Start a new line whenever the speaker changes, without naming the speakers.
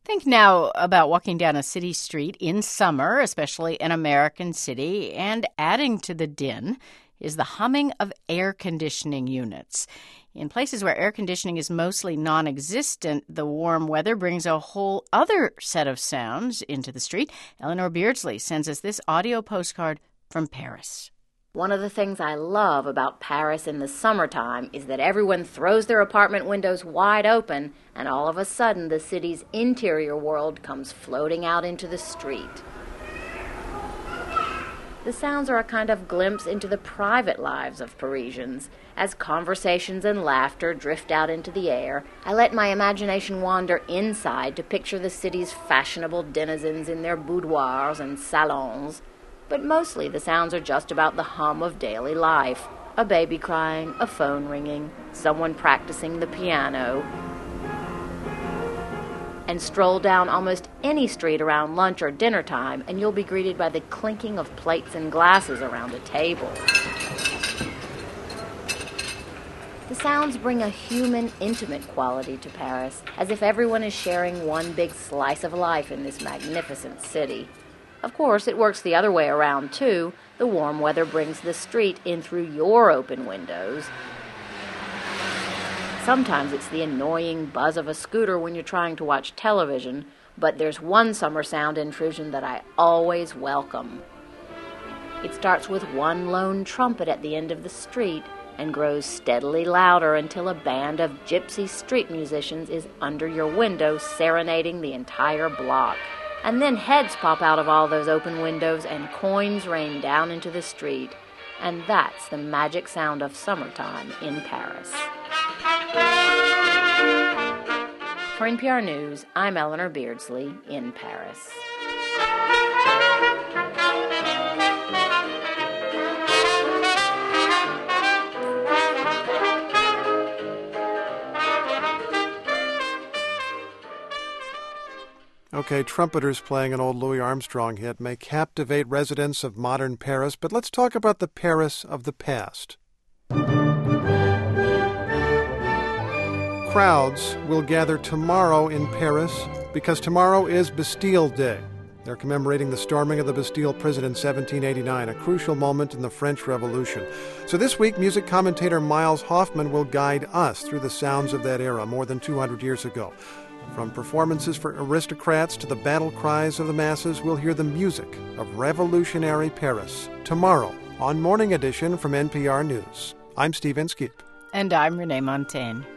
Think now about walking down a city street in summer, especially an American city, and adding to the din is the humming of air conditioning units. In places where air conditioning is mostly non-existent, the warm weather brings a whole other set of sounds into the street. Eleanor Beardsley sends us this audio postcard from Paris.
One of the things I love about Paris in the summertime is that everyone throws their apartment windows wide open, and all of a sudden the city's interior world comes floating out into the street. The sounds are a kind of glimpse into the private lives of Parisians. As conversations and laughter drift out into the air, I let my imagination wander inside to picture the city's fashionable denizens in their boudoirs and salons. But mostly the sounds are just about the hum of daily life. A baby crying, a phone ringing, someone practicing the piano. And stroll down almost any street around lunch or dinner time, and you'll be greeted by the clinking of plates and glasses around a table. The sounds bring a human, intimate quality to Paris, as if everyone is sharing one big slice of life in this magnificent city. Of course, it works the other way around, too. The warm weather brings the street in through your open windows. Sometimes it's the annoying buzz of a scooter when you're trying to watch television, but there's one summer sound intrusion that I always welcome. It starts with one lone trumpet at the end of the street and grows steadily louder until a band of gypsy street musicians is under your window serenading the entire block. And then heads pop out of all those open windows and coins rain down into the street. And that's the magic sound of summertime in Paris. For NPR News, I'm Eleanor Beardsley in Paris.
Okay, trumpeters playing an old Louis Armstrong hit may captivate residents of modern Paris, but let's talk about the Paris of the past. Crowds will gather tomorrow in Paris because tomorrow is Bastille Day. They're commemorating the storming of the Bastille prison in 1789, a crucial moment in the French Revolution. So this week, music commentator Miles Hoffman will guide us through the sounds of that era more than 200 years ago. From performances for aristocrats to the battle cries of the masses, we'll hear the music of revolutionary Paris tomorrow on Morning Edition from NPR News. I'm Steve Inskeep.
And I'm Renee Montaigne.